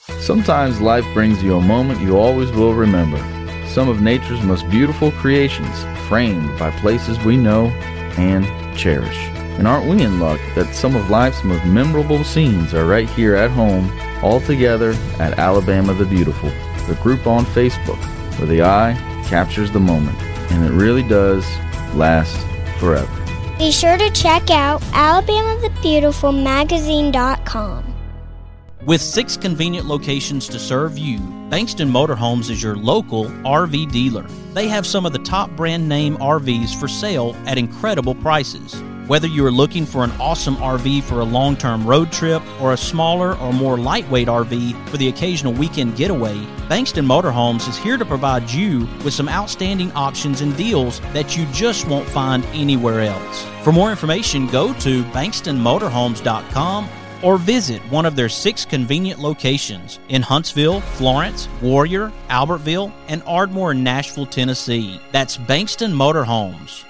Sometimes life brings you a moment you always will remember. Some of nature's most beautiful creations, framed by places we know and cherish. And aren't we in luck that some of life's most memorable scenes are right here at home, all together at Alabama the Beautiful, the group on Facebook, where the eye captures the moment, and it really does last forever. Be sure to check out alabamathebeautifulmagazine.com. With 6 convenient locations to serve you, Bankston Motorhomes is your local RV dealer. They have some of the top brand name RVs for sale at incredible prices. Whether you are looking for an awesome RV for a long-term road trip or a smaller or more lightweight RV for the occasional weekend getaway, Bankston Motorhomes is here to provide you with some outstanding options and deals that you just won't find anywhere else. For more information, go to bankstonmotorhomes.com or visit one of their 6 convenient locations in Huntsville, Florence, Warrior, Albertville, and Ardmore in Nashville, Tennessee. That's Bankston Motorhomes.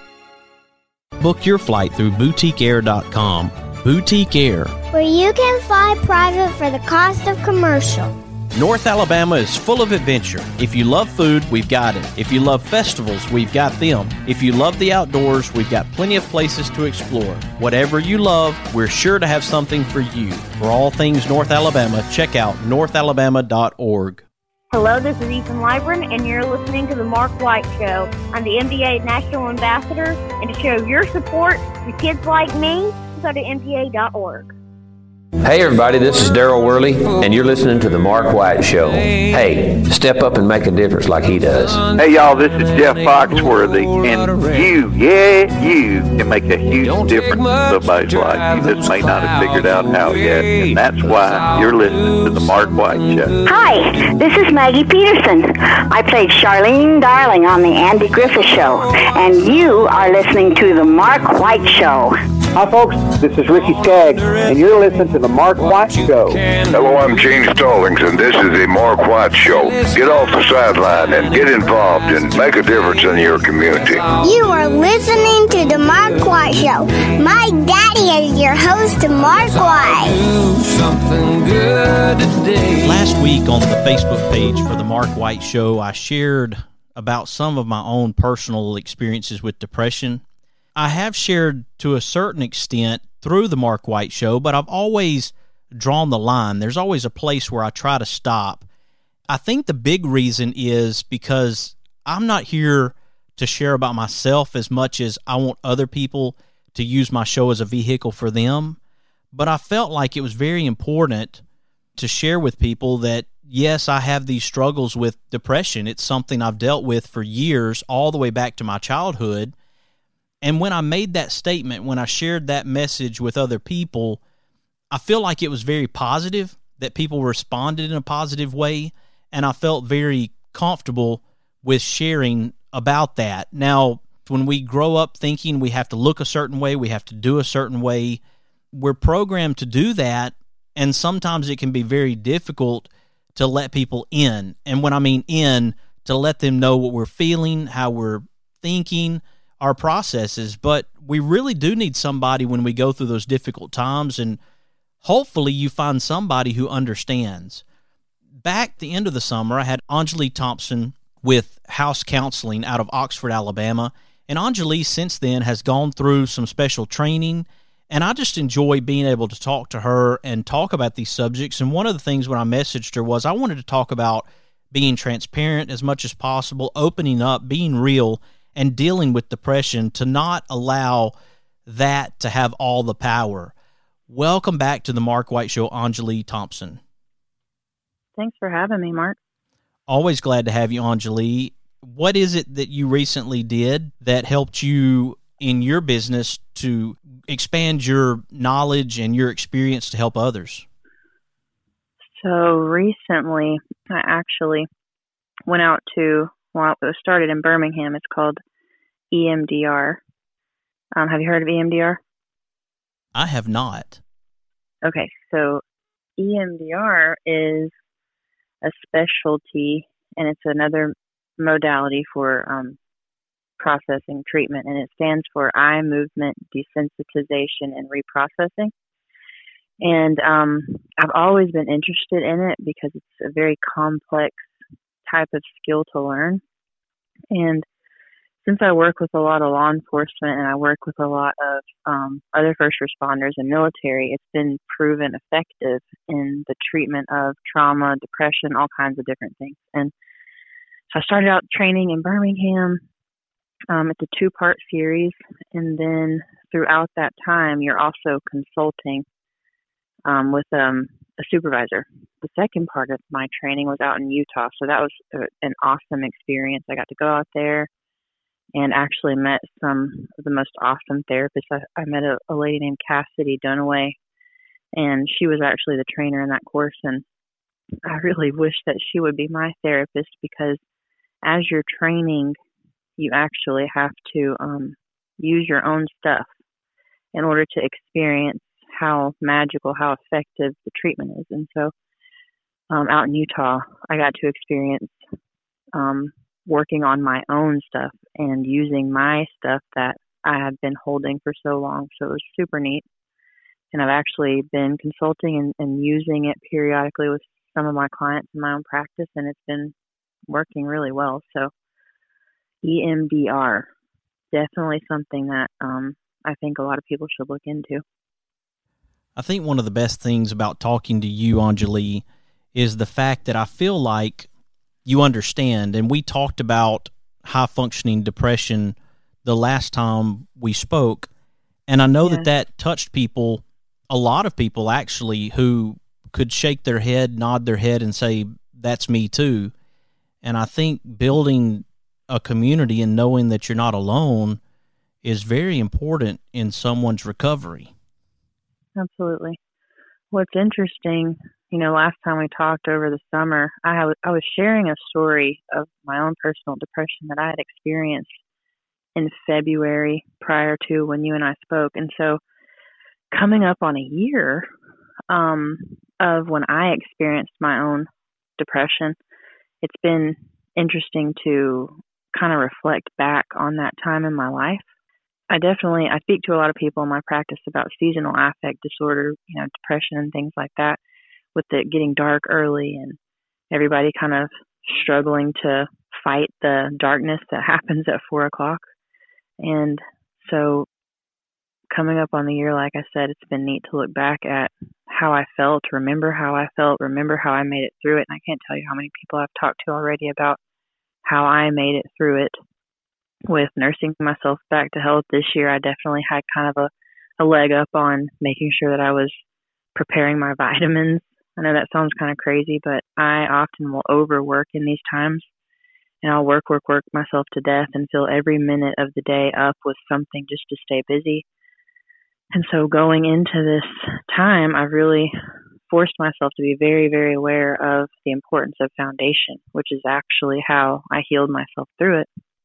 Book your flight through boutiqueair.com. Boutique Air, where you can fly private for the cost of commercial. North Alabama is full of adventure. If you love food, we've got it. If you love festivals, we've got them. If you love the outdoors, we've got plenty of places to explore. Whatever you love, we're sure to have something for you. For all things North Alabama, check out northalabama.org. Hello, this is Ethan Libren, and you're listening to The Mark White Show. I'm the MPA National Ambassador, and to show your support to kids like me, go to MPA.org. Hey everybody, this is Daryl Worley, and you're listening to The Mark White Show. Hey, step up and make a difference like he does. Hey y'all, this is Jeff Foxworthy, and you can make a huge difference in somebody's life. You just may not have figured out how yet, and that's why you're listening to The Mark White Show. Hi, this is Maggie Peterson. I played Charlene Darling on The Andy Griffith Show, and you are listening to The Mark White Show. Hi folks, this is Ricky Skaggs, and you're listening to The Mark White Show. Hello, I'm Gene Stallings, and this is The Mark White Show. Get off the sideline and get involved and make a difference in your community. You are listening to The Mark White Show. My daddy is your host, Mark White. Last week on the Facebook page for The Mark White Show, I shared about some of my own personal experiences with depression. I have shared to a certain extent through the Mark White Show, but I've always drawn the line. There's always a place where I try to stop. I think the big reason is because I'm not here to share about myself as much as I want other people to use my show as a vehicle for them. But I felt like it was very important to share with people that, yes, I have these struggles with depression. It's something I've dealt with for years, all the way back to my childhood. And when I made that statement, when I shared that message with other people, I feel like it was very positive, that people responded in a positive way, and I felt very comfortable with sharing about that. Now, when we grow up thinking we have to look a certain way, we have to do a certain way, we're programmed to do that, and sometimes it can be very difficult to let people in. And when I mean in, to let them know what we're feeling, how we're thinking, our processes. But we really do need somebody when we go through those difficult times, and hopefully you find somebody who understands. Back the end of the summer, I had Anjali Thompson with House Counseling out of Oxford, Alabama, and Anjali since then has gone through some special training, and I just enjoy being able to talk to her and talk about these subjects. And one of the things when I messaged her was I wanted to talk about being transparent as much as possible, opening up, being real, and dealing with depression, to not allow that to have all the power. Welcome back to the Mark White Show, Anjali Thompson. Thanks for having me, Mark. Always glad to have you, Anjali. What is it that you recently did that helped you in your business to expand your knowledge and your experience to help others? So recently, I actually went out to, well, it was started in Birmingham. It's called EMDR. Have you heard of EMDR? I have not. Okay, so EMDR is a specialty, and it's another modality for processing treatment, and it stands for Eye Movement Desensitization and Reprocessing. And I've always been interested in it because it's a very complex type of skill to learn. And since I work with a lot of law enforcement and I work with a lot of other first responders and military, it's been proven effective in the treatment of trauma, depression, all kinds of different things. And so I started out training in Birmingham. It's a 2-part series. And then throughout that time, you're also consulting with a supervisor. The second part of my training was out in Utah. So that was an awesome experience. I got to go out there and actually met some of the most awesome therapists. I met a lady named Cassidy Dunaway, and she was actually the trainer in that course. And I really wish that she would be my therapist, because as you're training, you actually have to use your own stuff in order to experience how magical, how effective the treatment is. And so out in Utah, I got to experience working on my own stuff and using my stuff that I had been holding for so long. So it was super neat. And I've actually been consulting and using it periodically with some of my clients in my own practice, and it's been working really well. So EMDR, definitely something that I think a lot of people should look into. I think one of the best things about talking to you, Anjali, is the fact that I feel like you understand. And we talked about high-functioning depression the last time we spoke, and I know that touched people, a lot of people actually, who could shake their head, nod their head, and say, that's me too. And I think building a community and knowing that you're not alone is very important in someone's recovery. Absolutely. What's interesting, last time we talked over the summer, I was sharing a story of my own personal depression that I had experienced in February prior to when you and I spoke. And so coming up on a year of when I experienced my own depression, it's been interesting to kind of reflect back on that time in my life. I speak to a lot of people in my practice about seasonal affect disorder, depression and things like that, with it getting dark early and everybody kind of struggling to fight the darkness that happens at 4:00. And so coming up on the year, like I said, it's been neat to look back at how I felt, remember how I felt, remember how I made it through it. And I can't tell you how many people I've talked to already about how I made it through it with nursing myself back to health this year. I definitely had kind of a leg up on making sure that I was preparing my vitamins. I know that sounds kind of crazy, but I often will overwork in these times, and I'll work myself to death and fill every minute of the day up with something just to stay busy. And so going into this time, I really forced myself to be very, very aware of the importance of foundation, which is actually how I healed myself through it.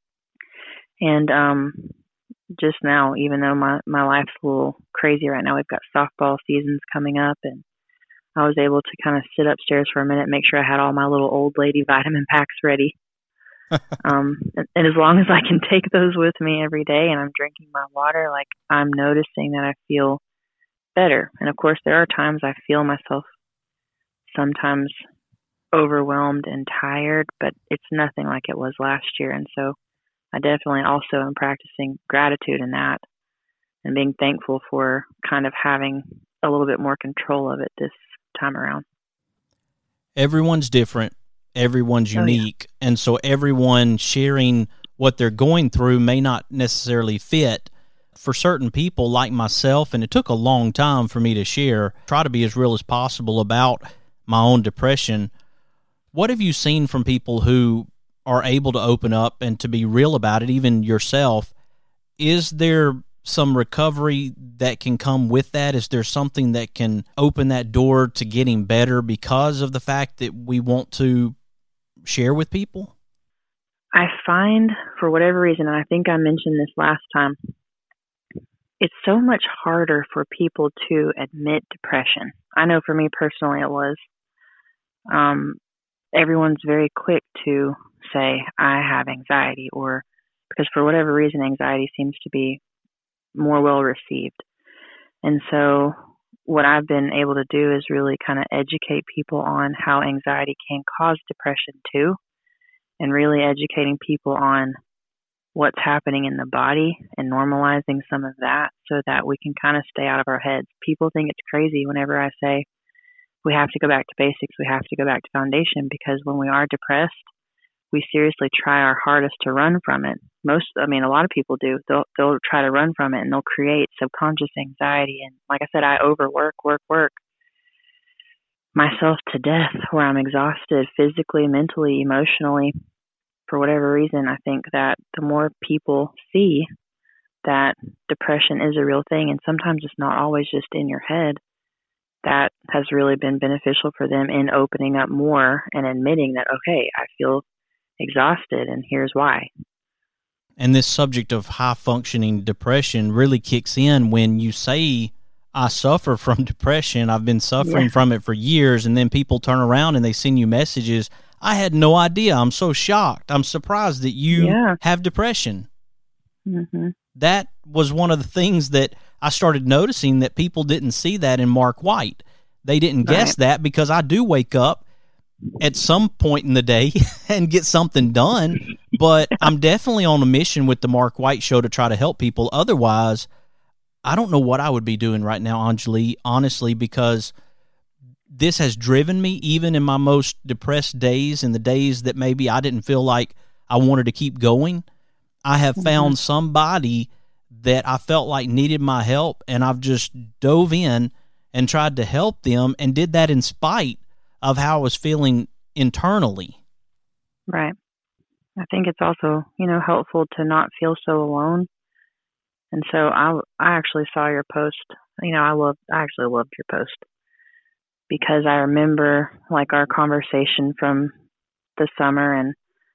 And just now, even though my life's a little crazy right now, we've got softball seasons coming up, and I was able to kind of sit upstairs for a minute, make sure I had all my little old lady vitamin packs ready. And as long as I can take those with me every day and I'm drinking my water, like, I'm noticing that I feel better. And of course, there are times I feel myself sometimes overwhelmed and tired, but it's nothing like it was last year. And so I definitely also am practicing gratitude in that and being thankful for kind of having a little bit more control of it this time around. Everyone's different. Everyone's unique. Yeah. And so everyone sharing what they're going through may not necessarily fit for certain people like myself. And it took a long time for me to try to be as real as possible about my own depression. What have you seen from people who are able to open up and to be real about it, even yourself? Is there some recovery that can come with that? Is there something that can open that door to getting better because of the fact that we want to share with people? I find, for whatever reason, and I think I mentioned this last time, it's so much harder for people to admit depression. I know for me personally it was. Everyone's very quick to say, I have anxiety, or because for whatever reason, anxiety seems to be more well received. And so what I've been able to do is really kind of educate people on how anxiety can cause depression too, and really educating people on what's happening in the body and normalizing some of that so that we can kind of stay out of our heads. People think it's crazy whenever I say we have to go back to basics, we have to go back to foundation, because when we are depressed, we seriously try our hardest to run from it. A lot of people do. They'll try to run from it, and they'll create subconscious anxiety. And like I said, I work myself to death, where I'm exhausted physically, mentally, emotionally. For whatever reason, I think that the more people see that depression is a real thing, and sometimes it's not always just in your head, that has really been beneficial for them in opening up more and admitting that, okay, I feel exhausted, and here's why. And this subject of high-functioning depression really kicks in when you say, I suffer from depression, I've been suffering from it for years, and then people turn around and they send you messages, I had no idea, I'm so shocked, I'm surprised that you have depression. Mm-hmm. That was one of the things that I started noticing, that people didn't see that in Mark White. They didn't guess that, because I do wake up at some point in the day and get something done, but I'm definitely on a mission with the Mark White Show to try to help people. Otherwise, I don't know what I would be doing right now, Anjali, honestly, because this has driven me even in my most depressed days and the days that maybe I didn't feel like I wanted to keep going. I have found somebody that I felt like needed my help, and I've just dove in and tried to help them, and did that in spite of how I was feeling internally. Right. I think it's also, helpful to not feel so alone. And so I actually saw your post. I actually loved your post, because I remember like our conversation from the summer, and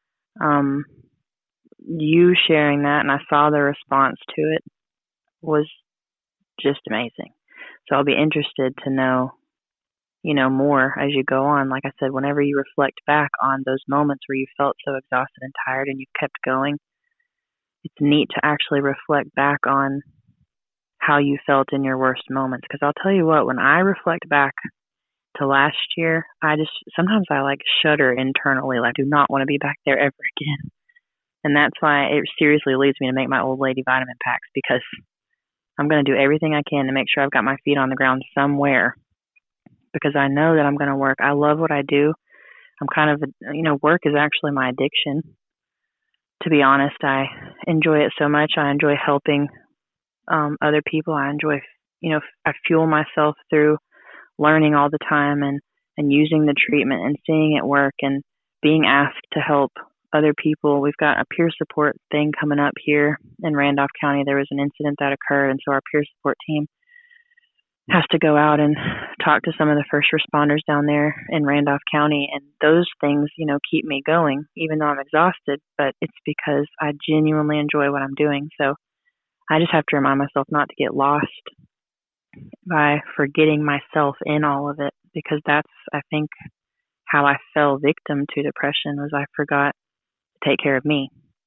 you sharing that, and I saw the response to it was just amazing. So I'll be interested to know, more as you go on. Like I said, whenever you reflect back on those moments where you felt so exhausted and tired and you kept going, it's neat to actually reflect back on how you felt in your worst moments. Because I'll tell you what, when I reflect back to last year, sometimes I like shudder internally, like I do not want to be back there ever again. And that's why it seriously leads me to make my old lady vitamin packs, because I'm going to do everything I can to make sure I've got my feet on the ground somewhere, because I know that I'm going to work. I love what I do. I'm kind of, work is actually my addiction. To be honest, I enjoy it so much. I enjoy helping other people. I enjoy, I fuel myself through learning all the time and using the treatment and seeing it work and being asked to help other people. We've got a peer support thing coming up here in Randolph County. There was an incident that occurred, and so our peer support team has to go out and talk to some of the first responders down there in Randolph County. And those things, keep me going, even though I'm exhausted, but it's because I genuinely enjoy what I'm doing. So I just have to remind myself not to get lost by forgetting myself in all of it, because that's, I think, how I fell victim to depression, was I forgot to take care of me.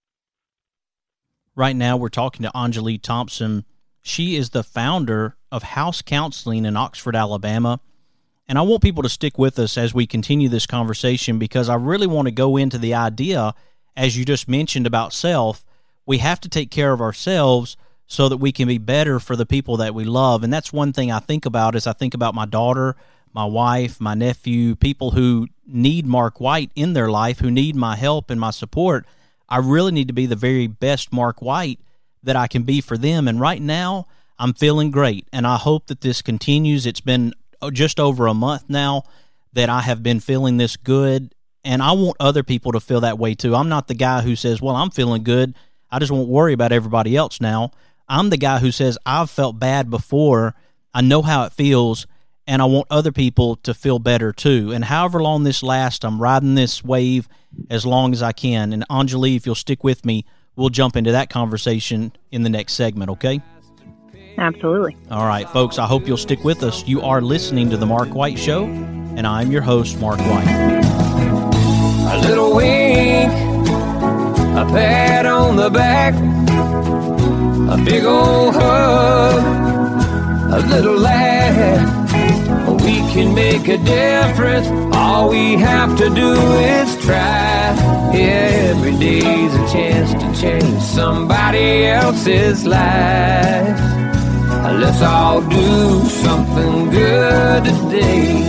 Right now we're talking to Anjali Thompson. She is the founder of House Counseling in Oxford, Alabama. And I want people to stick with us as we continue this conversation, because I really want to go into the idea, as you just mentioned, about self. We have to take care of ourselves so that we can be better for the people that we love. And that's one thing I think about, is I think about my daughter, my wife, my nephew, people who need Mark White in their life, who need my help and my support. I really need to be the very best Mark White that I can be for them. And right now, I'm feeling great, and I hope that this continues. It's been just over a month now that I have been feeling this good, and I want other people to feel that way too. I'm not the guy who says, well, I'm feeling good, I just won't worry about everybody else now. I'm the guy who says, I've felt bad before, I know how it feels, and I want other people to feel better too. And however long this lasts, I'm riding this wave as long as I can. And Anjali, if you'll stick with me, we'll jump into that conversation in the next segment, okay? Absolutely. All right, folks, I hope you'll stick with us. You are listening to The Mark White Show, and I'm your host, Mark White. A little wink, a pat on the back, a big old hug, a little laugh. We can make a difference. All we have to do is try. Every day's a chance to change somebody else's life. Let's all do something good today.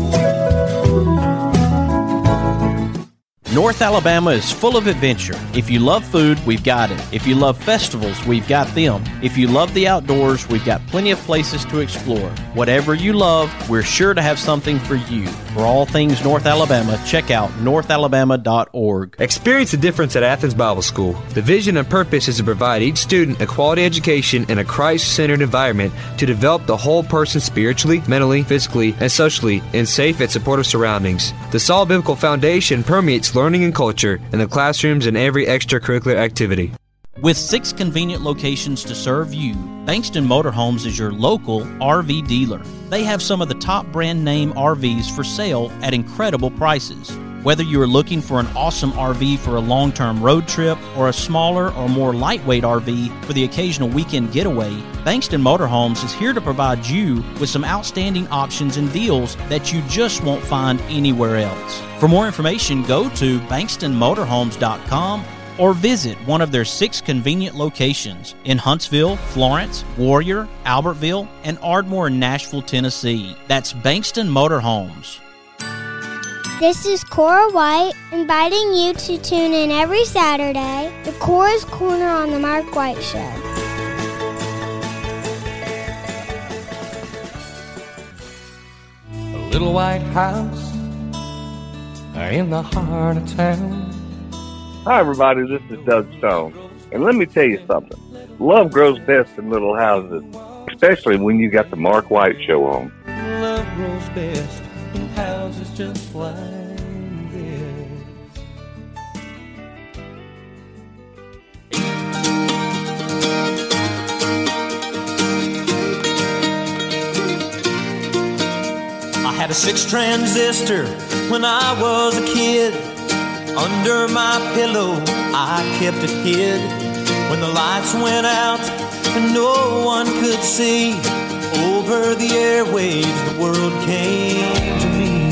North Alabama is full of adventure. If you love food, we've got it. If you love festivals, we've got them. If you love the outdoors, we've got plenty of places to explore. Whatever you love, we're sure to have something for you. For all things North Alabama, check out northalabama.org. Experience the difference at Athens Bible School. The vision and purpose is to provide each student a quality education in a Christ-centered environment to develop the whole person spiritually, mentally, physically, and socially in safe and supportive surroundings. The solid biblical foundation permeates learning and culture in the classrooms and every extracurricular activity. With 6 convenient locations to serve you, Bankston Motorhomes is your local RV dealer. They have some of the top brand name RVs for sale at incredible prices. Whether you are looking for an awesome RV for a long-term road trip or a smaller or more lightweight RV for the occasional weekend getaway, Bankston Motorhomes is here to provide you with some outstanding options and deals that you just won't find anywhere else. For more information, go to bankstonmotorhomes.com or visit one of their 6 convenient locations in Huntsville, Florence, Warrior, Albertville, and Ardmore, Nashville, Tennessee. That's Bankston Motorhomes. This is Cora White, inviting you to tune in every Saturday to Cora's Corner on the Mark White Show. A little white house in the heart of town. Hi, everybody. This is Doug Stone. And let me tell you something. Love grows best in little houses, especially when you got the Mark White Show on. Love grows best in houses just like this. I had a 6 transistor when I was a kid. Under my pillow, I kept it hid. When the lights went out and no one could see, over the airwaves, the world came to me.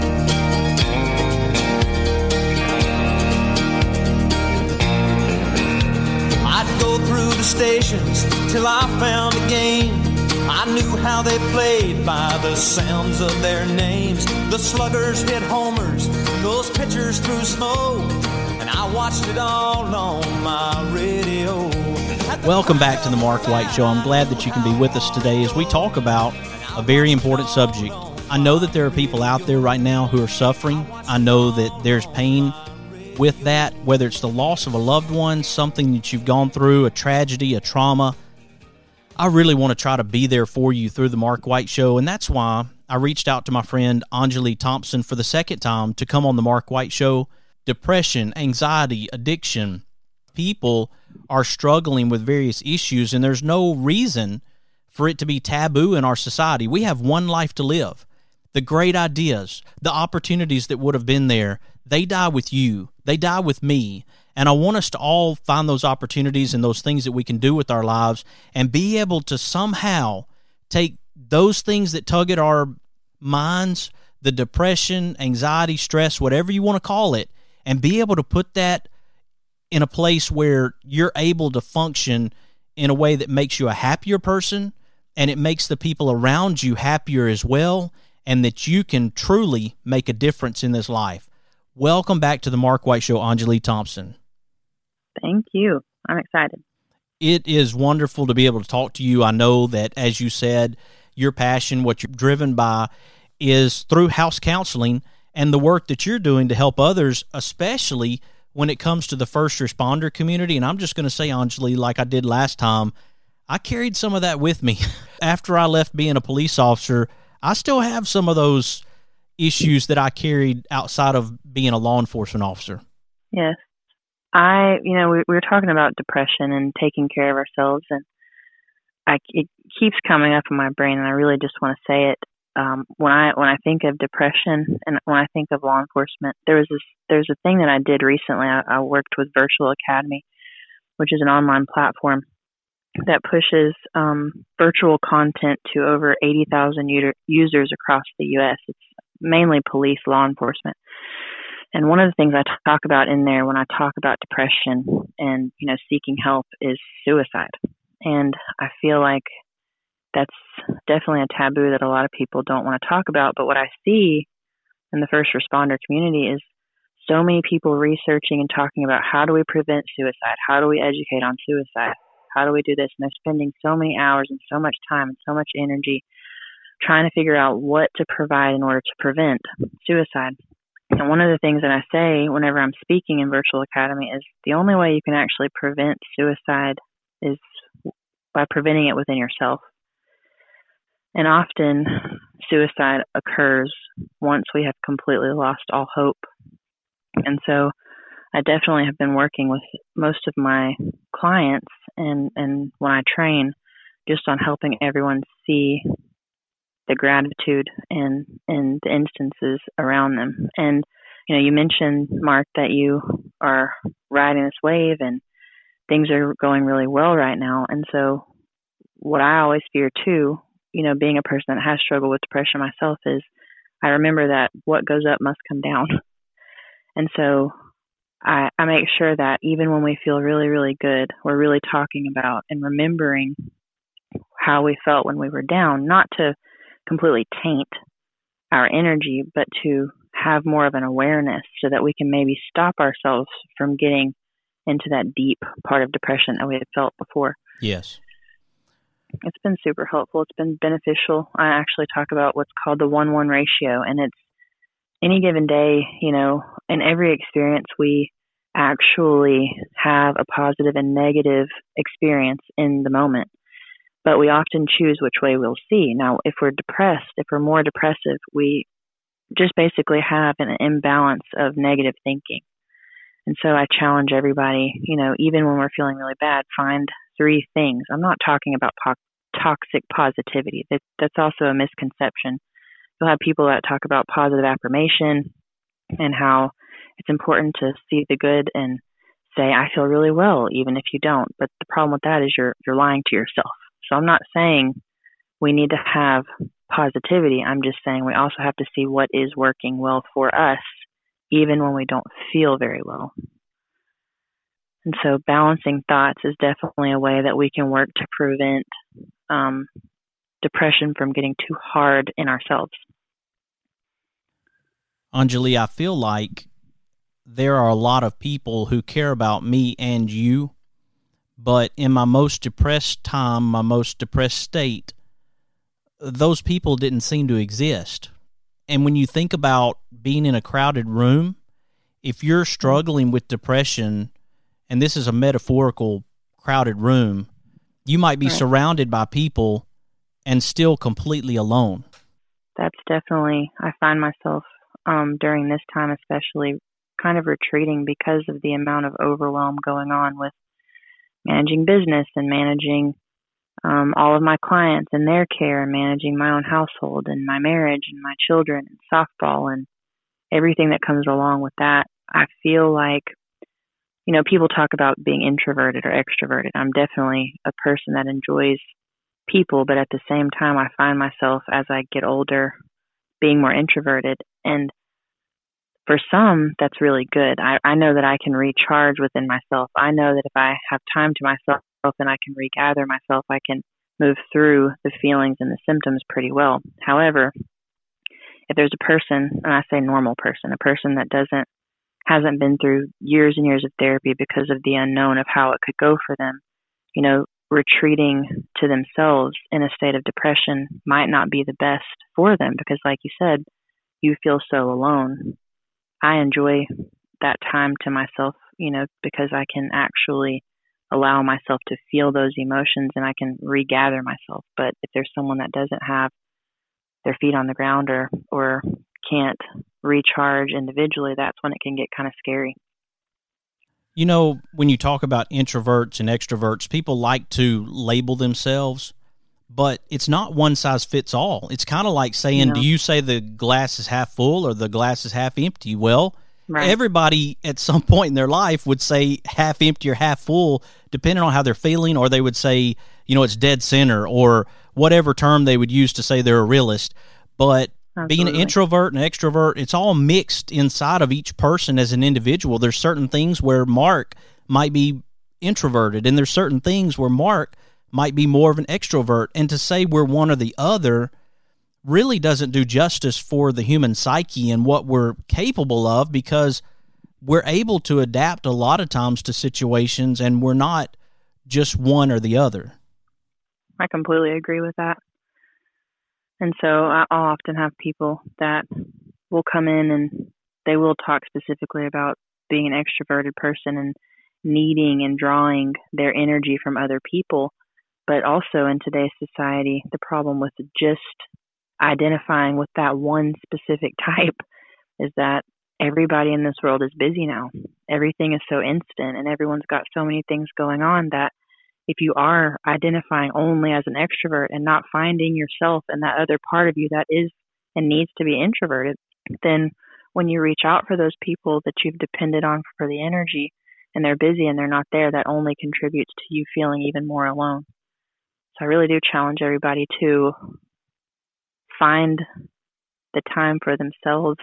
I'd go through the stations till I found a game. I knew how they played by the sounds of their names. The sluggers hit homers, those pitchers threw smoke, and I watched it all on my radio. Welcome back to the Mark White Show. I'm glad that you can be with us today as we talk about a very important subject. I know that there are people out there right now who are suffering. I know that there's pain with that, whether it's the loss of a loved one, something that you've gone through, a tragedy, a trauma. I really want to try to be there for you through the Mark White Show, and that's why I reached out to my friend Anjali Thompson for the second time to come on the Mark White Show. Depression, anxiety, addiction. People are struggling with various issues, and there's no reason for it to be taboo in our society. We have one life to live. The great ideas, the opportunities that would have been there, they die with you. They die with me. And I want us to all find those opportunities and those things that we can do with our lives and be able to somehow take those things that tug at our minds, the depression, anxiety, stress, whatever you want to call it, and be able to put that in a place where you're able to function in a way that makes you a happier person, and it makes the people around you happier as well, and that you can truly make a difference in this life. Welcome back to the Mark White Show, Anjali Thompson. Thank you. I'm excited. It is wonderful to be able to talk to you. I know that, as you said, your passion, what you're driven by, is through house counseling and the work that you're doing to help others, especially when it comes to the first responder community. And I'm just going to say, Anjali, like I did last time, I carried some of that with me. After I left being a police officer, I still have some of those issues that I carried outside of being a law enforcement officer. Yes. We were talking about depression and taking care of ourselves, and it keeps coming up in my brain, and I really just want to say it. When I think of depression and when I think of law enforcement, there's a thing that I did recently. I worked with Virtual Academy, which is an online platform that pushes virtual content to over 80,000 users across the U.S. It's mainly police, law enforcement. And one of the things I talk about in there when I talk about depression and, seeking help is suicide. And I feel like that's definitely a taboo that a lot of people don't want to talk about. But what I see in the first responder community is so many people researching and talking about how do we prevent suicide? How do we educate on suicide? How do we do this? And they're spending so many hours and so much time and so much energy trying to figure out what to provide in order to prevent suicide. And one of the things that I say whenever I'm speaking in Virtual Academy is the only way you can actually prevent suicide is by preventing it within yourself. And often suicide occurs once we have completely lost all hope. And so I definitely have been working with most of my clients and when I train just on helping everyone see the gratitude and the instances around them. And, you mentioned, Mark, that you are riding this wave and things are going really well right now. And so what I always fear too, being a person that has struggled with depression myself, is I remember that what goes up must come down. And so I make sure that even when we feel really, really good, we're really talking about and remembering how we felt when we were down, not to completely taint our energy, but to have more of an awareness so that we can maybe stop ourselves from getting into that deep part of depression that we had felt before. Yes. It's been super helpful. It's been beneficial. I actually talk about what's called the 1-1 ratio, and it's any given day, in every experience, we actually have a positive and negative experience in the moment, but we often choose which way we'll see. Now, if we're depressed, if we're more depressive, we just basically have an imbalance of negative thinking. And so I challenge everybody, even when we're feeling really bad, find 3 things. I'm not talking about toxic positivity. That's also a misconception. You'll have people that talk about positive affirmation and how it's important to see the good and say, I feel really well, even if you don't. But the problem with that is you're lying to yourself. So I'm not saying we need to have positivity. I'm just saying we also have to see what is working well for us, even when we don't feel very well. And so balancing thoughts is definitely a way that we can work to prevent depression from getting too hard in ourselves. Anjali, I feel like there are a lot of people who care about me and you, but in my most depressed time, my most depressed state, those people didn't seem to exist. And when you think about being in a crowded room, if you're struggling with depression, and this is a metaphorical crowded room, you might be surrounded by people and still completely alone. That's definitely, I find myself during this time especially kind of retreating because of the amount of overwhelm going on with managing business and managing all of my clients and their care and managing my own household and my marriage and my children and softball and everything that comes along with that. I feel like, people talk about being introverted or extroverted. I'm definitely a person that enjoys people, but at the same time, I find myself as I get older being more introverted. And for some, that's really good. I know that I can recharge within myself. I know that if I have time to myself and I can regather myself, I can move through the feelings and the symptoms pretty well. However, if there's a person, and I say normal person, a person that hasn't been through years and years of therapy because of the unknown of how it could go for them, retreating to themselves in a state of depression might not be the best for them because, like you said, you feel so alone. I enjoy that time to myself, because I can actually allow myself to feel those emotions and I can regather myself. But if there's someone that doesn't have their feet on the ground or can't recharge individually, that's when it can get kind of scary. When you talk about introverts and extroverts, people like to label themselves, but it's not one size fits all. It's kind of like saying, do you say the glass is half full or the glass is half empty? Well, everybody at some point in their life would say half empty or half full, depending on how they're feeling, or they would say, it's dead center, or whatever term they would use to say they're a realist. But being an introvert and extrovert, it's all mixed inside of each person as an individual. There's certain things where Mark might be introverted, and there's certain things where Mark might be more of an extrovert. And to say we're one or the other really doesn't do justice for the human psyche and what we're capable of, because we're able to adapt a lot of times to situations, and we're not just one or the other. I completely agree with that. And so I'll often have people that will come in and they will talk specifically about being an extroverted person and needing and drawing their energy from other people. But also in today's society, the problem with just identifying with that one specific type is that everybody in this world is busy now. Everything is so instant, and everyone's got so many things going on that if you are identifying only as an extrovert and not finding yourself and that other part of you that is and needs to be introverted, then when you reach out for those people that you've depended on for the energy and they're busy and they're not there, that only contributes to you feeling even more alone. So I really do challenge everybody to find the time for themselves,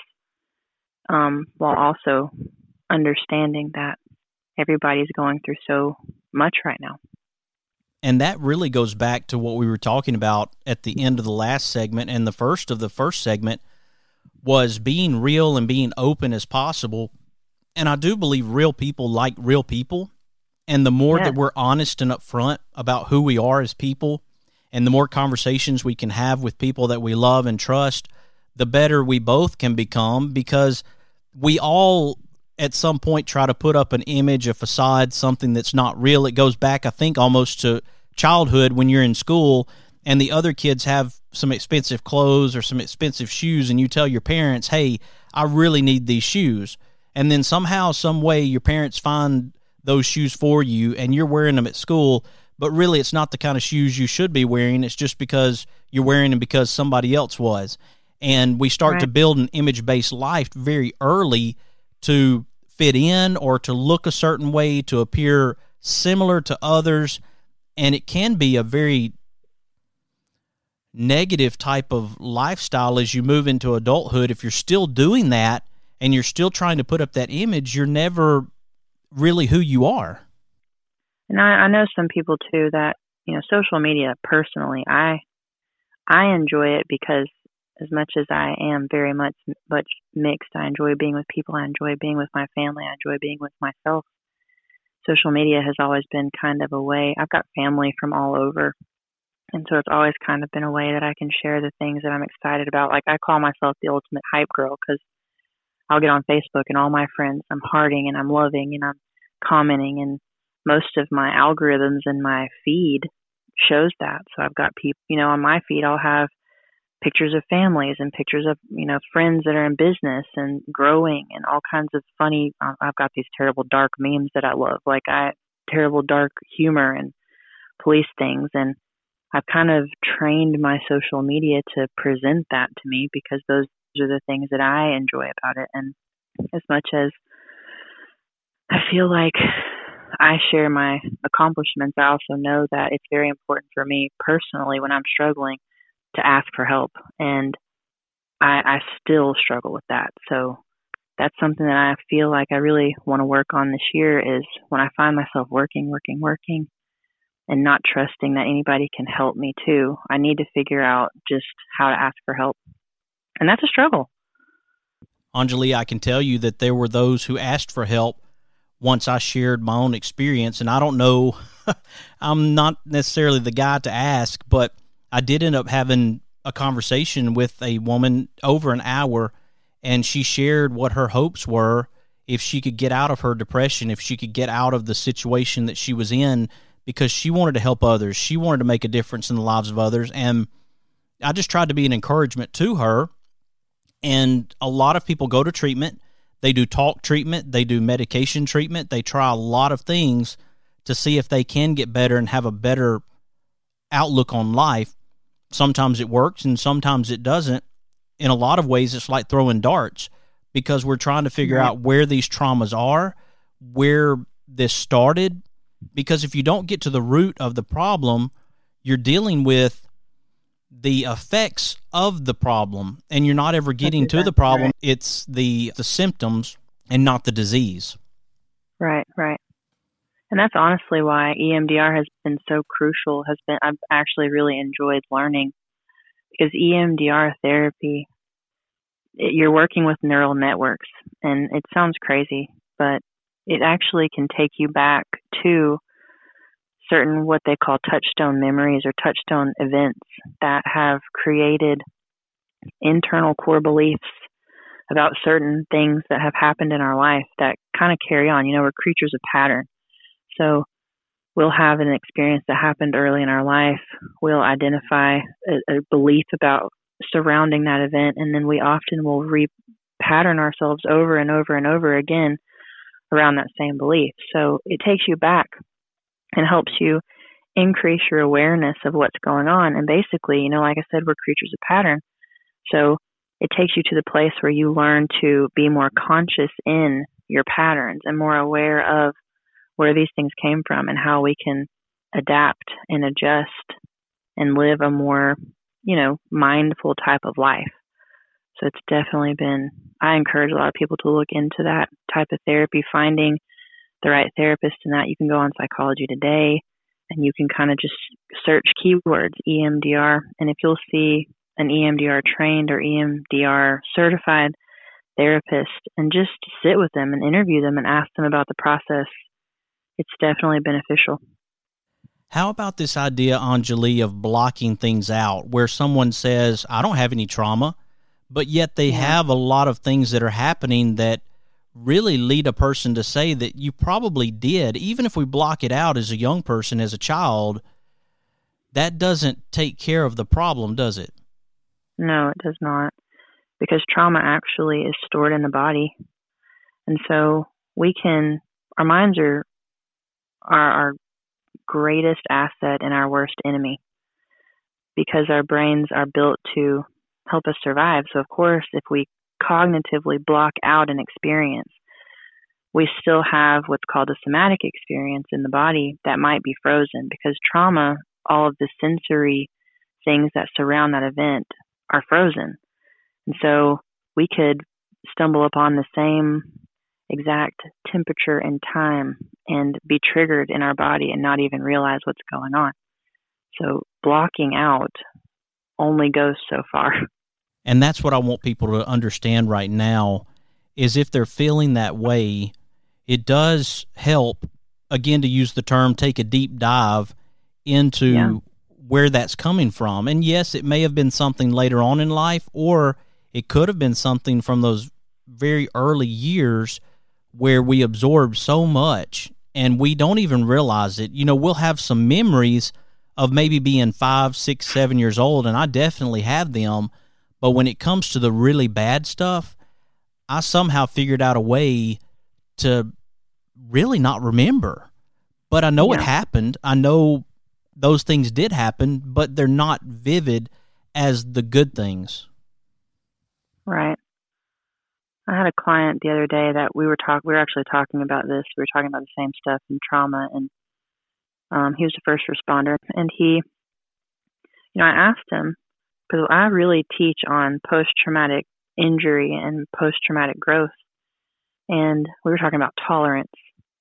while also understanding that everybody's going through so much right now. And that really goes back to what we were talking about at the end of the last segment, and the first of the first segment was being real and being open as possible. And I do believe real people like real people. And the more that we're honest and upfront about who we are as people, and the more conversations we can have with people that we love and trust, the better we both can become, because we all at some point try to put up an image, a facade, something that's not real. It goes back, I think, almost to childhood when you're in school and the other kids have some expensive clothes or some expensive shoes, and you tell your parents, hey, I really need these shoes. And then somehow, some way, your parents find those shoes for you and you're wearing them at school, but really it's not the kind of shoes you should be wearing. It's just because you're wearing them because somebody else was. And we start to build an image-based life very early to fit in or to look a certain way, to appear similar to others. And it can be a very negative type of lifestyle as you move into adulthood. If you're still doing that and you're still trying to put up that image, you're never really who you are. And I know some people too that, social media personally, I enjoy it because as much as I am very much mixed, I enjoy being with people, I enjoy being with my family, I enjoy being with myself. Social media has always been kind of a way. I've got family from all over, and so it's always kind of been a way that I can share the things that I'm excited about. Like, I call myself the ultimate hype girl because I'll get on Facebook and all my friends, I'm hearting and I'm loving and I'm commenting, and most of my algorithms in my feed shows that. So I've got people, on my feed I'll have pictures of families and pictures of, friends that are in business and growing and all kinds of funny, I've got these terrible dark memes that I love, terrible dark humor and police things. And I've kind of trained my social media to present that to me because those are the things that I enjoy about it. And as much as I feel like I share my accomplishments, I also know that it's very important for me personally when I'm struggling to ask for help. And I still struggle with that. So that's something that I feel like I really want to work on this year, is when I find myself working and not trusting that anybody can help me too, I need to figure out just how to ask for help. And that's a struggle. Anjali, I can tell you that there were those who asked for help once I shared my own experience. And I don't know, I'm not necessarily the guy to ask, but I did end up having a conversation with a woman over an hour, and she shared what her hopes were if she could get out of her depression, if she could get out of the situation that she was in, because she wanted to help others. She wanted to make a difference in the lives of others. And I just tried to be an encouragement to her. And a lot of people go to treatment. They do talk treatment. They do medication treatment. They try a lot of things to see if they can get better and have a better outlook on life. Sometimes it works and sometimes it doesn't. In a lot of ways, it's like throwing darts. because we're trying to figure out where these traumas are, where this started. Because if you don't get to the root of the problem, you're dealing with the effects of the problem, and you're not ever getting to the problem. Right. It's the symptoms and not the disease. Right. And that's honestly why EMDR has been so crucial. I've actually really enjoyed learning, because EMDR therapy, you're working with neural networks, and it sounds crazy, but it actually can take you back to certain what they call touchstone memories or touchstone events that have created internal core beliefs about certain things that have happened in our life that kind of carry on. We're creatures of pattern. So we'll have an experience that happened early in our life. We'll identify a belief about surrounding that event, and then we often will repattern ourselves over and over and over again around that same belief. So it takes you back and helps you increase your awareness of what's going on. And basically, like I said, we're creatures of pattern. So it takes you to the place where you learn to be more conscious in your patterns and more aware of where these things came from and how we can adapt and adjust and live a more, mindful type of life. So it's definitely I encourage a lot of people to look into that type of therapy, finding the right therapist, and that you can go on Psychology Today and you can kind of just search keywords, EMDR, and if you'll see an EMDR trained or EMDR certified therapist and just sit with them and interview them and ask them about the process, it's definitely beneficial. How about this idea, Anjali, of blocking things out, where someone says, I don't have any trauma, but yet they have a lot of things that are happening that really lead a person to say that you probably did. Even if we block it out as a young person, as a child, that doesn't take care of the problem, does it? No, it does not, because trauma actually is stored in the body. And so our minds are our greatest asset and our worst enemy, because our brains are built to help us survive. So of course, if we cognitively block out an experience, we still have what's called a somatic experience in the body that might be frozen, because trauma, all of the sensory things that surround that event are frozen. And so we could stumble upon the same exact temperature and time and be triggered in our body and not even realize what's going on. So blocking out only goes so far. And that's what I want people to understand right now, is if they're feeling that way, it does help, again, to use the term, take a deep dive into where that's coming from. And yes, it may have been something later on in life, or it could have been something from those very early years where we absorb so much and we don't even realize it. We'll have some memories of maybe being 5, 6, 7 years old, and I definitely have them. But when it comes to the really bad stuff, I somehow figured out a way to really not remember. But I know it happened. I know those things did happen, but they're not vivid as the good things. Right. I had a client the other day that we were actually talking about this. We were talking about the same stuff in trauma, and he was a first responder. And he, I asked him, because I really teach on post-traumatic injury and post-traumatic growth, and we were talking about tolerance.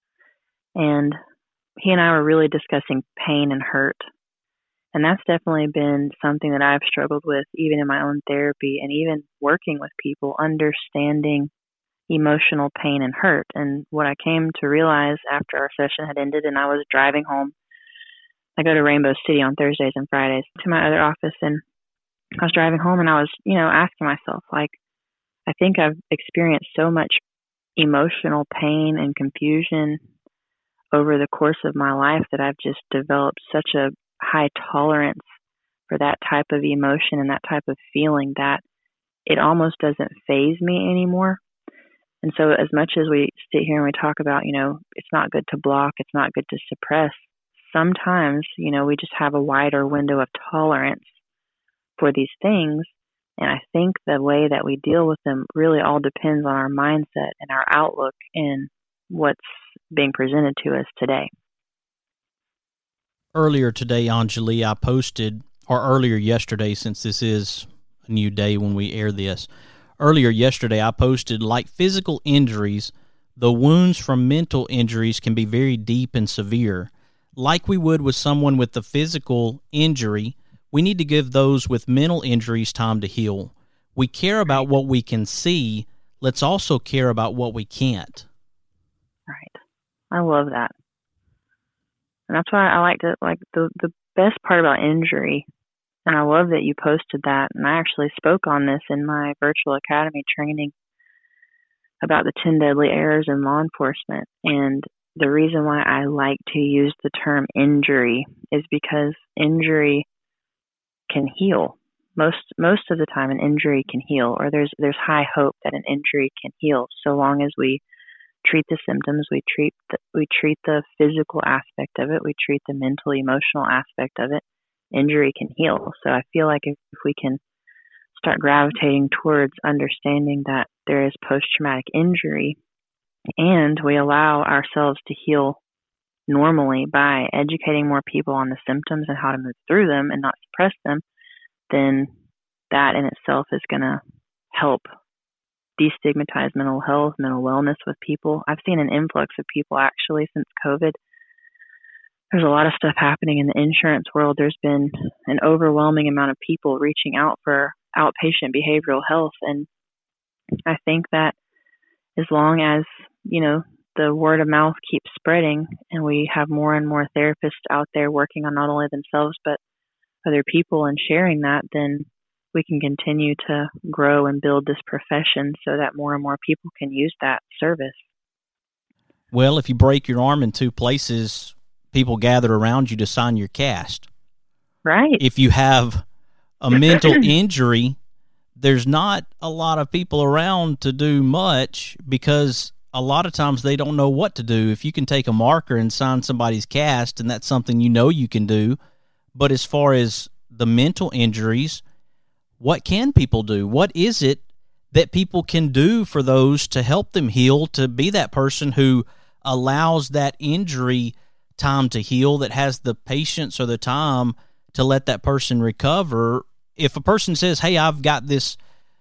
And he and I were really discussing pain and hurt. And that's definitely been something that I've struggled with, even in my own therapy and even working with people, understanding emotional pain and hurt. And what I came to realize after our session had ended and I was driving home, I go to Rainbow City on Thursdays and Fridays to my other office, and I was driving home and I was, asking myself, I think I've experienced so much emotional pain and confusion over the course of my life that I've just developed such a high tolerance for that type of emotion and that type of feeling that it almost doesn't faze me anymore. And so as much as we sit here and we talk about, it's not good to block, it's not good to suppress, sometimes, we just have a wider window of tolerance for these things And I think the way that we deal with them really all depends on our mindset and our outlook in what's being presented to us today. Earlier today, Anjali, I posted, or earlier yesterday, since this is a new day when we air this, earlier yesterday I posted, like physical injuries, the wounds from mental injuries can be very deep and severe. Like we would with someone with a physical injury, we need to give those with mental injuries time to heal. We care about what we can see. Let's also care about what we can't. Right. I love that. And that's why I like the best part about injury, and I love that you posted that, and I actually spoke on this in my virtual academy training about the 10 deadly errors in law enforcement. And the reason why I like to use the term injury is because injury can heal. Most of the time an injury can heal, or there's high hope that an injury can heal, so long as we treat the symptoms, we treat the physical aspect of it, we treat the mental, emotional aspect of it. Injury can heal. So I feel like if we can start gravitating towards understanding that there is post-traumatic injury, and we allow ourselves to heal normally by educating more people on the symptoms and how to move through them and not suppress them, then that in itself is going to help destigmatize mental health, mental wellness with people. I've seen an influx of people actually since COVID. There's a lot of stuff happening in the insurance world. There's been an overwhelming amount of people reaching out for outpatient behavioral health. And I think that as long as, the word of mouth keeps spreading and we have more and more therapists out there working on not only themselves but other people and sharing that, then we can continue to grow and build this profession so that more and more people can use that service. Well, if you break your arm in two places, people gather around you to sign your cast. Right. If you have a mental injury, there's not a lot of people around to do much because a lot of times they don't know what to do. If you can take a marker and sign somebody's cast, and that's something you can do. But as far as the mental injuries, what can people do? What is it that people can do for those to help them heal, to be that person who allows that injury time to heal, that has the patience or the time to let that person recover? If a person says, hey, I've got this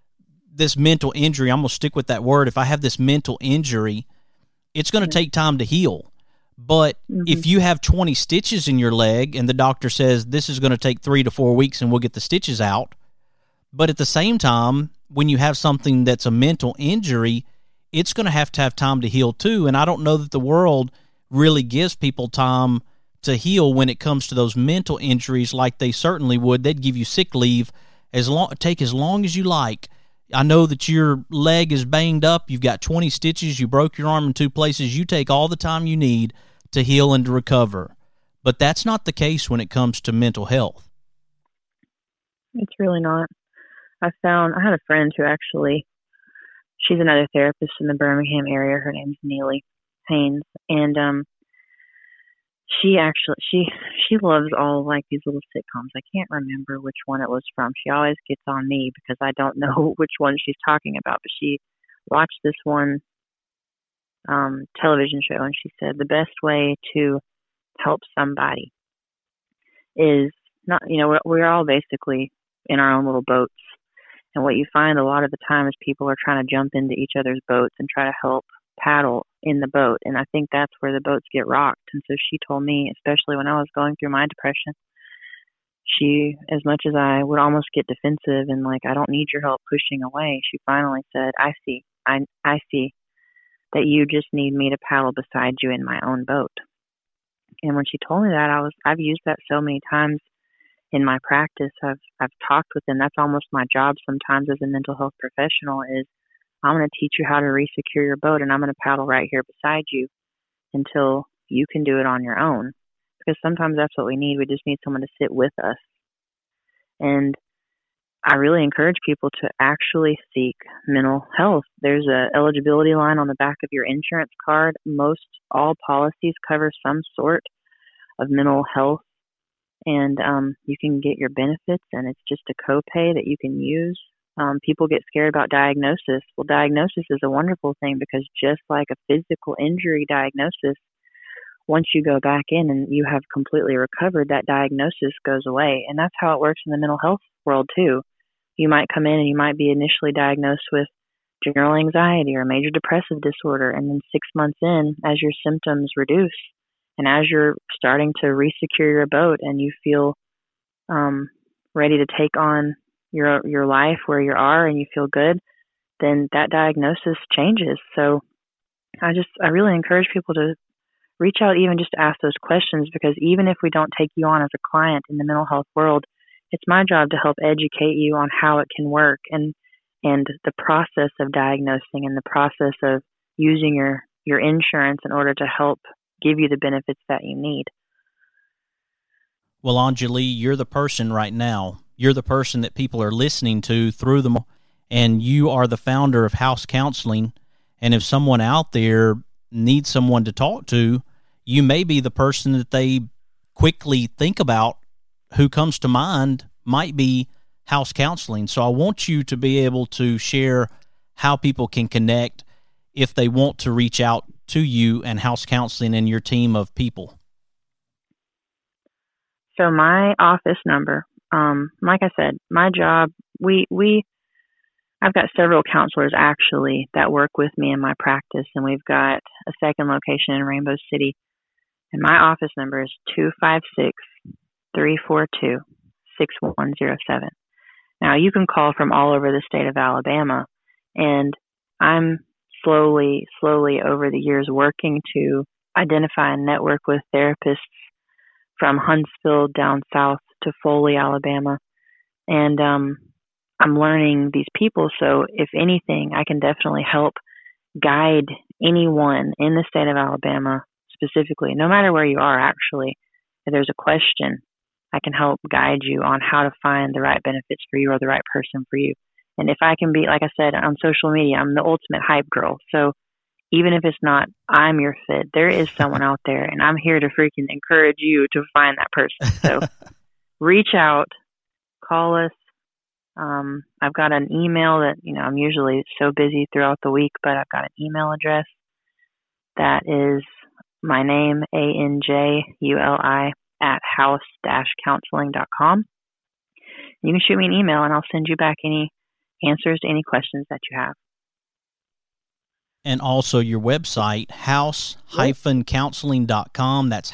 mental injury, I'm going to stick with that word. If I have this mental injury, it's going to take time to heal. But if you have 20 stitches in your leg and the doctor says this is going to take 3 to 4 weeks and we'll get the stitches out, but at the same time, when you have something that's a mental injury, it's going to have time to heal too. And I don't know that the world really gives people time to heal when it comes to those mental injuries like they certainly would. They'd give you sick leave, take as long as you like. I know that your leg is banged up, you've got 20 stitches, you broke your arm in two places, you take all the time you need to heal and to recover. But that's not the case when it comes to mental health. It's really not. I had a friend who actually, she's another therapist in the Birmingham area. Her name's Neely Haynes. And she loves all like these little sitcoms. I can't remember which one it was from. She always gets on me because I don't know which one she's talking about. But she watched this one television show, and she said the best way to help somebody is not, we're all basically in our own little boats. And what you find a lot of the time is people are trying to jump into each other's boats and try to help paddle in the boat. And I think that's where the boats get rocked. And so she told me, especially when I was going through my depression, as much as I would almost get defensive and like, I don't need your help pushing away, she finally said, I see that you just need me to paddle beside you in my own boat. And when she told me that, I've used that so many times in my practice. I've talked with them. That's almost my job sometimes as a mental health professional is I'm going to teach you how to resecure your boat, and I'm going to paddle right here beside you until you can do it on your own. Because sometimes that's what we need. We just need someone to sit with us. And I really encourage people to actually seek mental health. There's a eligibility line on the back of your insurance card. Most all policies cover some sort of mental health, and you can get your benefits, and it's just a copay that you can use. People get scared about diagnosis. Well, diagnosis is a wonderful thing because just like a physical injury diagnosis, once you go back in and you have completely recovered, that diagnosis goes away. And that's how it works in the mental health world too. You might come in and you might be initially diagnosed with general anxiety or major depressive disorder. And then 6 months in, as your symptoms reduce and as you're starting to resecure your boat and you feel ready to take on your life where you are and you feel good, then that diagnosis changes. So I really encourage people to reach out, even just to ask those questions, because even if we don't take you on as a client in the mental health world, it's my job to help educate you on how it can work and the process of diagnosing and the process of using your insurance in order to help give you the benefits that you need. Well, Anjali, you're the person right now. You're the person that people are listening to through them, and you are the founder of House Counseling. And if someone out there needs someone to talk to, you may be the person that they quickly think about. Who comes to mind might be House Counseling. So I want you to be able to share how people can connect if they want to reach out to you and House Counseling and your team of people. So my office number, like I said, my job, I've got several counselors actually that work with me in my practice, and we've got a second location in Rainbow City. And my office number is 256-342-6107. Now, you can call from all over the state of Alabama, and I'm slowly over the years working to identify and network with therapists from Huntsville down south to Foley, Alabama. And I'm learning these people, so if anything, I can definitely help guide anyone in the state of Alabama specifically, no matter where you are actually. If there's a question, I can help guide you on how to find the right benefits for you or the right person for you. And if I can be, like I said, on social media, I'm the ultimate hype girl. So even if it's not I'm your fit, there is someone out there, and I'm here to freaking encourage you to find that person. So reach out, call us. I've got an email that, I'm usually so busy throughout the week, but I've got an email address that is my name, ANJULI, @house-counseling.com. You can shoot me an email and I'll send you back any answers to any questions that you have. And also your website, house-counseling.com. That's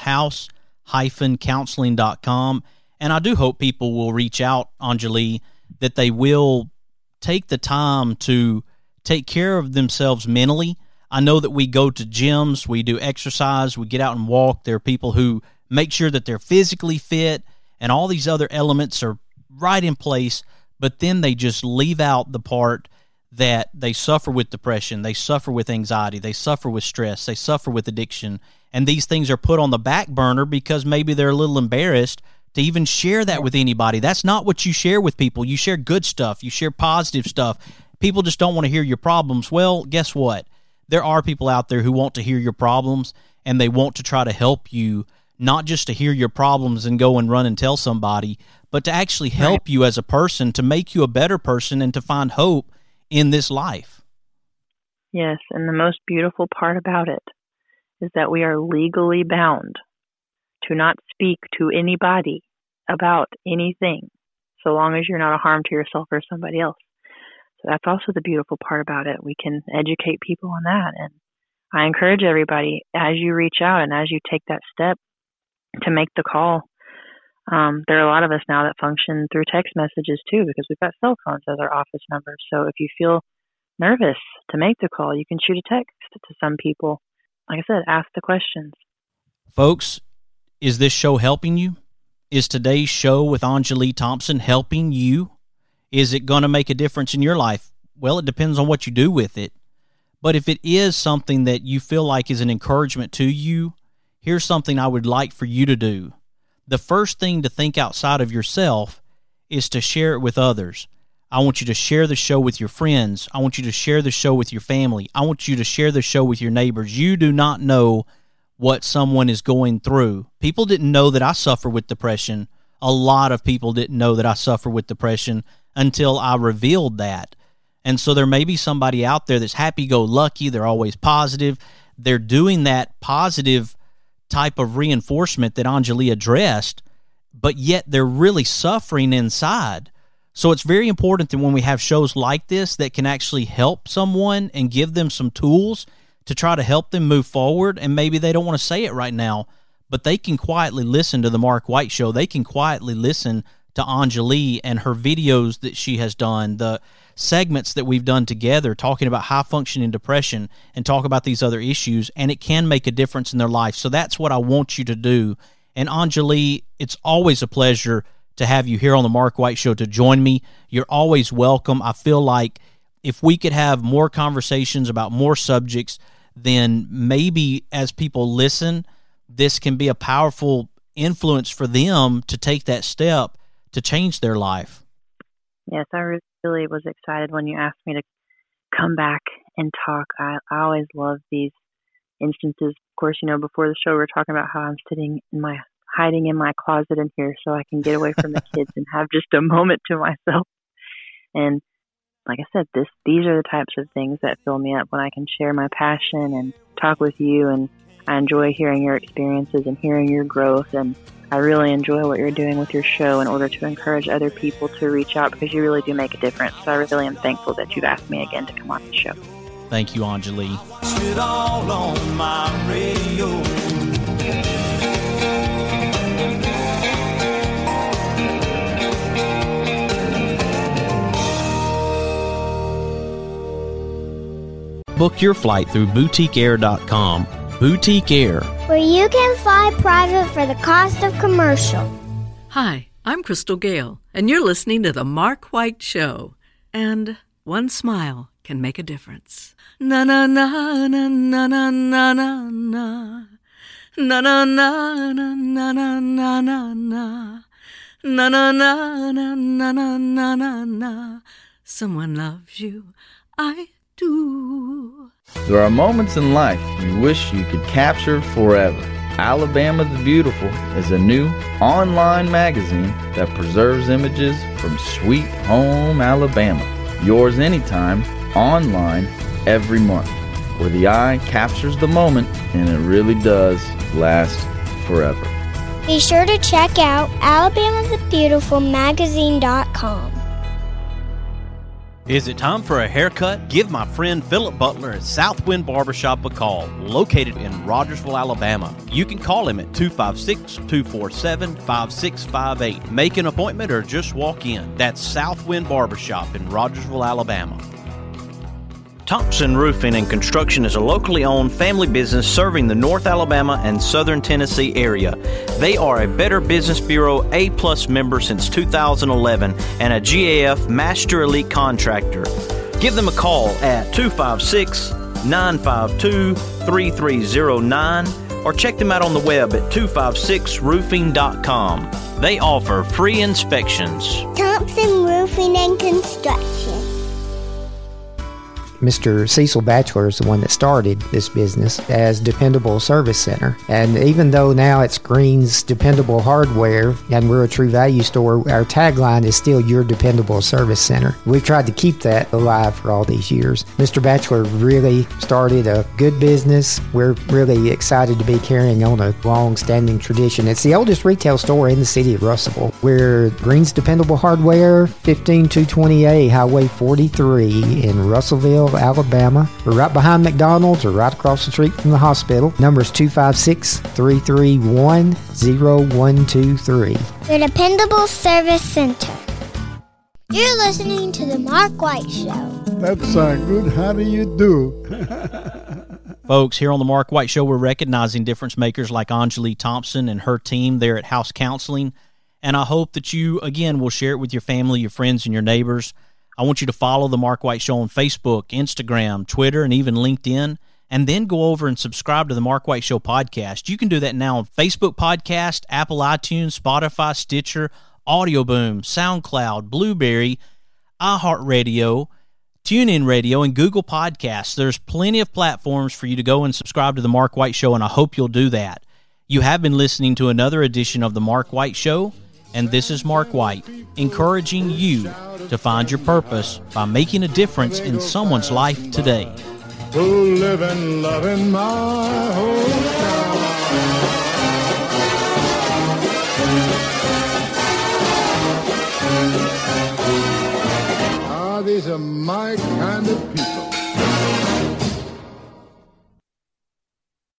house-counseling.com. And I do hope people will reach out, Anjali, that they will take the time to take care of themselves mentally. I know that we go to gyms, we do exercise, we get out and walk. There are people who make sure that they're physically fit and all these other elements are right in place, but then they just leave out the part that they suffer with depression, they suffer with anxiety, they suffer with stress, they suffer with addiction, and these things are put on the back burner because maybe they're a little embarrassed to even share that with anybody. That's not what you share with people. You share good stuff. You share positive stuff. People just don't want to hear your problems. Well, guess what? There are people out there who want to hear your problems, and they want to try to help you, not just to hear your problems and go and run and tell somebody, but to actually help you as a person, to make you a better person and to find hope in this life. Yes, and the most beautiful part about it is that we are legally bound to not speak to anybody about anything, so long as you're not a harm to yourself or somebody else. So that's also the beautiful part about it. We can educate people on that. And I encourage everybody, as you reach out and as you take that step to make the call, there are a lot of us now that function through text messages too, because we've got cell phones as our office number. So if you feel nervous to make the call, you can shoot a text to some people. Like I said, ask the questions. Folks, is this show helping you? Is today's show with Anjali Thompson helping you? Is it going to make a difference in your life? Well, it depends on what you do with it. But if it is something that you feel like is an encouragement to you, here's something I would like for you to do. The first thing to think outside of yourself is to share it with others. I want you to share the show with your friends. I want you to share the show with your family. I want you to share the show with your neighbors. You do not know what someone is going through. People didn't know that I suffer with depression. A lot of people didn't know that I suffer with depression until I revealed that. And so there may be somebody out there that's happy-go-lucky, they're always positive, they're doing that positive type of reinforcement that Anjali addressed, but yet they're really suffering inside. So it's very important that when we have shows like this that can actually help someone and give them some tools to try to help them move forward, and maybe they don't want to say it right now, but they can quietly listen to the Mark White Show. They can quietly listen to Anjali and her videos that she has done, the segments that we've done together talking about high-functioning depression and talk about these other issues, and it can make a difference in their life. So that's what I want you to do. And Anjali, it's always a pleasure to have you here on the Mark White Show to join me. You're always welcome. I feel like if we could have more conversations about more subjects, then maybe as people listen, this can be a powerful influence for them to take that step to change their life. Yes, I really was excited when you asked me to come back and talk. I always love these instances. Of course, before the show we were talking about how I'm hiding in my closet in here so I can get away from the kids and have just a moment to myself. And like I said, these are the types of things that fill me up when I can share my passion and talk with you. And I enjoy hearing your experiences and hearing your growth. And I really enjoy what you're doing with your show in order to encourage other people to reach out, because you really do make a difference. So I really am thankful that you've asked me again to come on the show. Thank you, Anjali. It all on my radio. Book your flight through boutiqueair.com. Boutique Air, where you can fly private for the cost of commercial. Hi, I'm Crystal Gale, and you're listening to The Mark White Show. And one smile can make a difference. Na na na na na na na na na. Na na na na na na na na na. Na na na na na na na na na. Someone loves you, I do. There are moments in life you wish you could capture forever. Alabama the Beautiful is a new online magazine that preserves images from sweet home Alabama. Yours anytime, online, every month, where the eye captures the moment and it really does last forever. Be sure to check out alabamathebeautifulmagazine.com. Is it time for a haircut? Give my friend Philip Butler at Southwind Barbershop a call, located in Rogersville, Alabama. You can call him at 256-247-5658. Make an appointment or just walk in. That's Southwind Barbershop in Rogersville, Alabama. Thompson Roofing and Construction is a locally owned family business serving the North Alabama and Southern Tennessee area. They are a Better Business Bureau A+ member since 2011 and a GAF Master Elite Contractor. Give them a call at 256-952-3309 or check them out on the web at 256roofing.com. They offer free inspections. Thompson Roofing and Construction. Mr. Cecil Batchelor is the one that started this business as Dependable Service Center. And even though now it's Green's Dependable Hardware and we're a True Value store, our tagline is still Your Dependable Service Center. We've tried to keep that alive for all these years. Mr. Batchelor really started a good business. We're really excited to be carrying on a long-standing tradition. It's the oldest retail store in the city of Russellville. We're Green's Dependable Hardware, 15220A Highway 43 in Russellville, Alabama. We're right behind McDonald's or right across the street from the hospital. Number is 256-331-0123. The Dependable Service Center. You're listening to The Mark White Show. That's good. How do you do? Folks, here on The Mark White Show, we're recognizing difference makers like Anjali Thompson and her team there at House Counseling. And I hope that you, again, will share it with your family, your friends, and your neighbors. I want you to follow The Mark White Show on Facebook, Instagram, Twitter, and even LinkedIn, and then go over and subscribe to The Mark White Show podcast. You can do that now on Facebook Podcast, Apple iTunes, Spotify, Stitcher, Audio Boom, SoundCloud, Blueberry, iHeartRadio, TuneIn Radio, and Google Podcasts. There's plenty of platforms for you to go and subscribe to The Mark White Show, and I hope you'll do that. You have been listening to another edition of The Mark White Show. And this is Mark White, encouraging you to find your purpose by making a difference in someone's life today. Who live and love in my hometown. These are my kind of people.